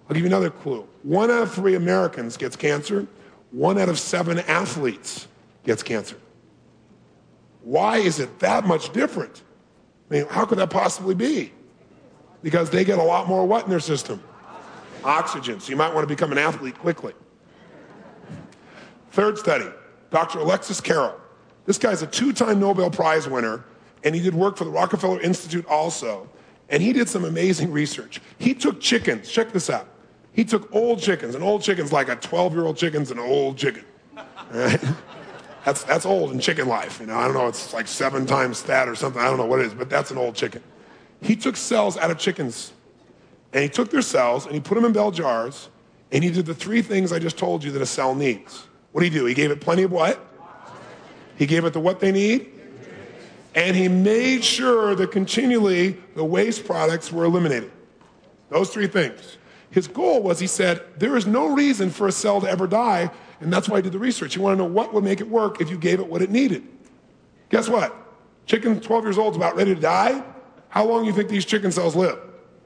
I'll give you another clue. 1 out of 3 Americans gets cancer. 1 out of 7 athletes gets cancer. Why is it that much different? I mean, how could that possibly be? Because they get a lot more what in their system? Oxygen. So you might want to become an athlete quickly. Third study, Dr. Alexis Carrel. This guy's a 2-time Nobel Prize winner, and he did work for the Rockefeller Institute also, and he did some amazing research. He took chickens, check this out. He took old chickens, and old chicken's like a 12-year-old chicken's an old chicken. All right? That's old in chicken life. You know, I don't know, it's like 7 times that or something. I don't know what it is, but that's an old chicken. He took cells out of chickens, and he took their cells, and he put them in bell jars, and he did the 3 things I just told you that a cell needs. What did he do? He gave it plenty of what? He gave it the what they need, and he made sure that continually the waste products were eliminated. Those 3 things. His goal was, he said, there is no reason for a cell to ever die, and that's why he did the research. He wanted to know what would make it work if you gave it what it needed. Guess what? Chicken 12 years old is about ready to die. How long do you think these chicken cells live?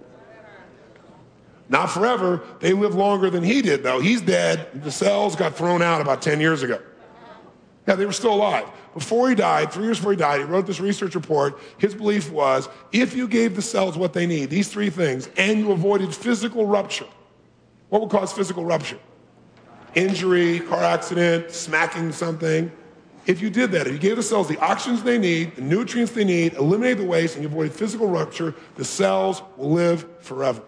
Not forever. They live longer than he did, though. He's dead. The cells got thrown out about 10 years ago. Yeah, they were still alive. Before he died, 3 years before he died, he wrote this research report. His belief was, if you gave the cells what they need, these 3 things, and you avoided physical rupture, what would cause physical rupture? Injury, car accident, smacking something. If you did that, if you gave the cells the oxygen they need, the nutrients they need, eliminated the waste, and you avoided physical rupture, the cells will live forever.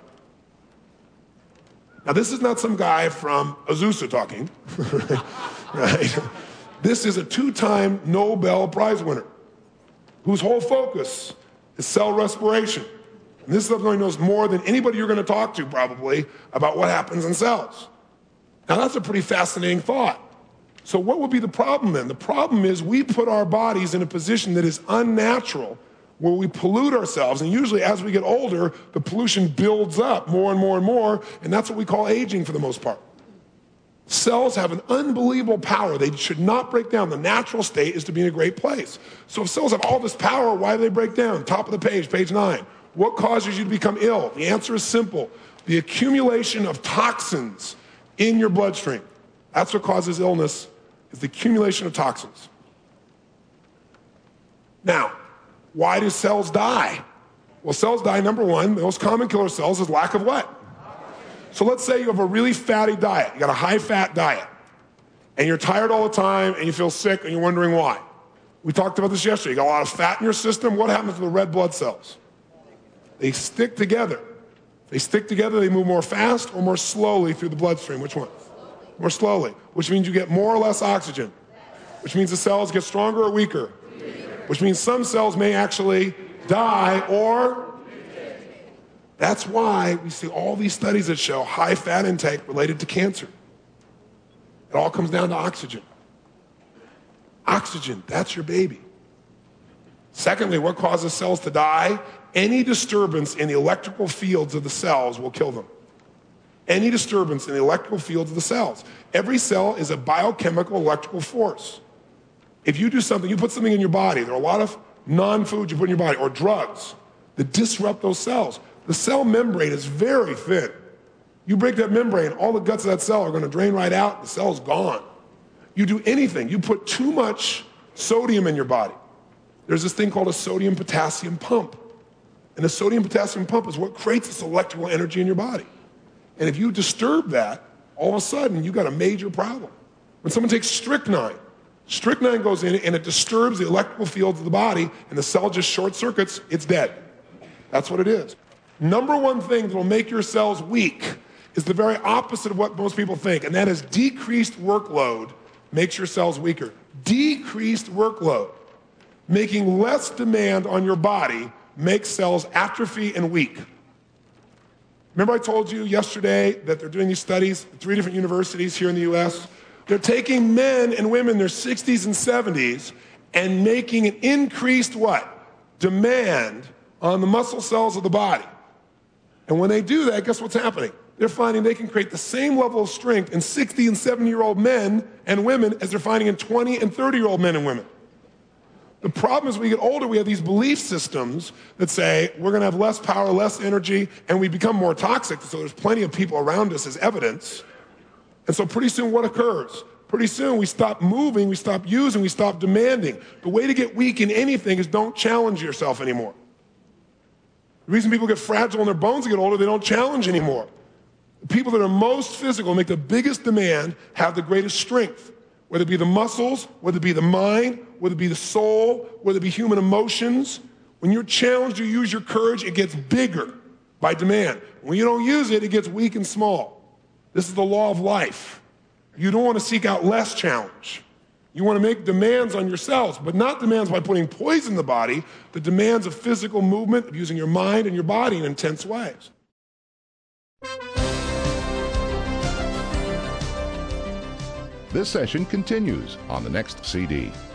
Now, this is not some guy from Azusa talking, right? This is a 2-time Nobel Prize winner whose whole focus is cell respiration. And this stuff knows more than anybody you're going to talk to probably about what happens in cells. Now, that's a pretty fascinating thought. So what would be the problem then? The problem is we put our bodies in a position that is unnatural, where we pollute ourselves, and usually as we get older, the pollution builds up more and more and more, and that's what we call aging for the most part. Cells have an unbelievable power. They should not break down. The natural state is to be in a great place. So if cells have all this power, why do they break down? Top of the page, page 9. What causes you to become ill? The answer is simple. The accumulation of toxins in your bloodstream. That's what causes illness, is the accumulation of toxins. Now, why do cells die? Well, cells die, number 1, the most common killer of cells is lack of what? So let's say you have a really fatty diet. You got a high-fat diet, and you're tired all the time, and you feel sick, and you're wondering why. We talked about this yesterday. You got a lot of fat in your system. What happens to the red blood cells? They stick together. They stick together, they move more fast or more slowly through the bloodstream. Which one? More slowly, which means you get more or less oxygen, which means the cells get stronger or weaker, which means some cells may actually die or... That's why we see all these studies that show high fat intake related to cancer. It all comes down to oxygen. Oxygen, that's your baby. Secondly, what causes cells to die? Any disturbance in the electrical fields of the cells will kill them. Any disturbance in the electrical fields of the cells. Every cell is a biochemical electrical force. If you do something, you put something in your body, there are a lot of non-foods you put in your body, or drugs, that disrupt those cells. The cell membrane is very thin. You break that membrane, all the guts of that cell are going to drain right out, the cell's gone. You do anything, you put too much sodium in your body. There's this thing called a sodium-potassium pump. And the sodium-potassium pump is what creates this electrical energy in your body. And if you disturb that, all of a sudden, you've got a major problem. When someone takes strychnine, strychnine goes in and it disturbs the electrical fields of the body, and the cell just short circuits, it's dead. That's what it is. Number 1 thing that will make your cells weak is the very opposite of what most people think, and that is decreased workload makes your cells weaker. Decreased workload, making less demand on your body, makes cells atrophy and weak. Remember I told you yesterday that they're doing these studies at 3 different universities here in the US? They're taking men and women in their 60s and 70s and making an increased what? Demand on the muscle cells of the body. And when they do that, guess what's happening? They're finding they can create the same level of strength in 60 and 70-year-old men and women as they're finding in 20 and 30-year-old men and women. The problem is when we get older, we have these belief systems that say we're going to have less power, less energy, and we become more toxic. So there's plenty of people around us as evidence. And so pretty soon what occurs? Pretty soon we stop moving, we stop using, we stop demanding. The way to get weak in anything is don't challenge yourself anymore. The reason people get fragile in their bones and get older, they don't challenge anymore. The people that are most physical, make the biggest demand, have the greatest strength. Whether it be the muscles, whether it be the mind, whether it be the soul, whether it be human emotions. When you're challenged, you use your courage, it gets bigger by demand. When you don't use it, it gets weak and small. This is the law of life. You don't want to seek out less challenge. You want to make demands on yourselves, but not demands by putting poison in the body, the demands of physical movement, of using your mind and your body in intense ways. This session continues on the next CD.